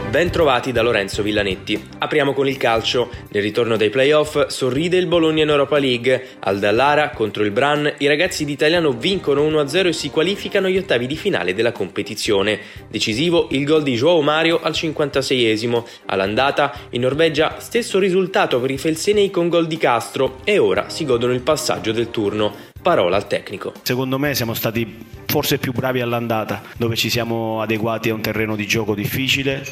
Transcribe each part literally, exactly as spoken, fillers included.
Ben trovati da Lorenzo Villanetti. Apriamo con il calcio. Nel ritorno dai playoff sorride il Bologna in Europa League. Al Dallara contro il Brann i ragazzi di Italiano vincono uno a zero e si qualificano agli ottavi di finale della competizione. Decisivo il gol di João Mario al cinquantaseiesimo. All'andata in Norvegia stesso risultato per i felsenei con gol di Castro e ora si godono il passaggio del turno. Parola al tecnico. Secondo me siamo stati forse più bravi all'andata, dove ci siamo adeguati a un terreno di gioco difficile,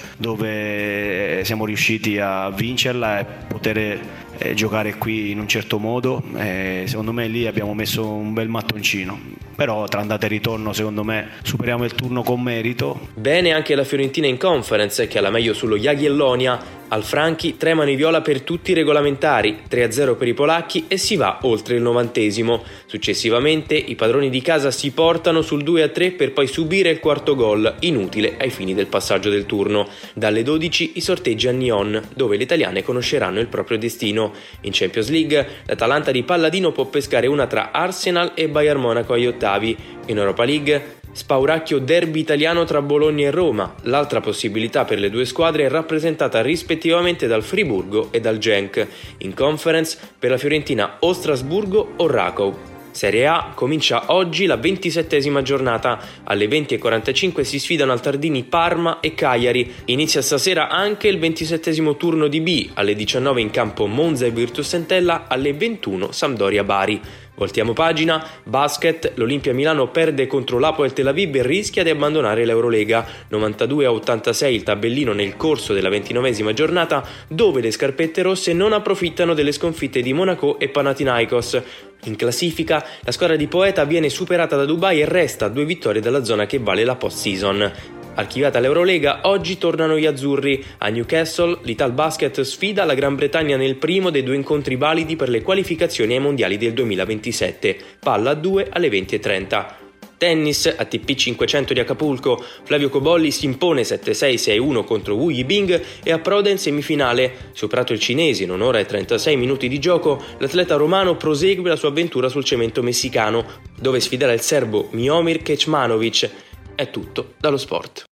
dove siamo riusciti a vincerla e poter eh, giocare qui in un certo modo. Eh, secondo me lì abbiamo messo un bel mattoncino, però tra andata e ritorno secondo me superiamo il turno con merito. Bene anche la Fiorentina in Conference, che ha la meglio sullo Jagiellonia. Al Franchi tremano i viola per tutti i regolamentari, tre a zero per i polacchi e si va oltre il novantesimo. Successivamente i padroni di casa si portano sul due a tre per poi subire il quarto gol, inutile ai fini del passaggio del turno. Dalle dodici i sorteggi a Nyon, dove le italiane conosceranno il proprio destino. In Champions League l'Atalanta di Palladino può pescare una tra Arsenal e Bayern Monaco agli ottavi. In Europa League spauracchio derby italiano tra Bologna e Roma. L'altra possibilità per le due squadre è rappresentata rispettivamente dal Friburgo e dal Genk. In Conference per la Fiorentina o Strasburgo o Rakov. Serie A comincia oggi la ventisettesima giornata. Alle venti e quarantacinque si sfidano al Tardini Parma e Cagliari. Inizia stasera anche il ventisettesimo turno di B. Alle diciannove in campo Monza e Virtus Entella, alle ventuno Sampdoria Bari. Voltiamo pagina, basket, l'Olimpia Milano perde contro l'Hapoel Tel Aviv e rischia di abbandonare l'Eurolega. novantadue a ottantasei il tabellino nel corso della ventinovesima giornata, dove le scarpette rosse non approfittano delle sconfitte di Monaco e Panathinaikos. In classifica, la squadra di Poeta viene superata da Dubai e resta a due vittorie dalla zona che vale la post-season. Archiviata l'Eurolega, oggi tornano gli azzurri. A Newcastle l'Ital Basket sfida la Gran Bretagna nel primo dei due incontri validi per le qualificazioni ai mondiali del duemilaventisette. Palla a due alle venti e trenta. Tennis, A T P cinquecento di Acapulco, Flavio Cobolli si impone sette sei sei uno contro Wu Yibing e approda in semifinale. Superato il cinese in un'ora e trentasei minuti di gioco, l'atleta romano prosegue la sua avventura sul cemento messicano, dove sfiderà il serbo Miomir Kecmanovic. È tutto dallo sport.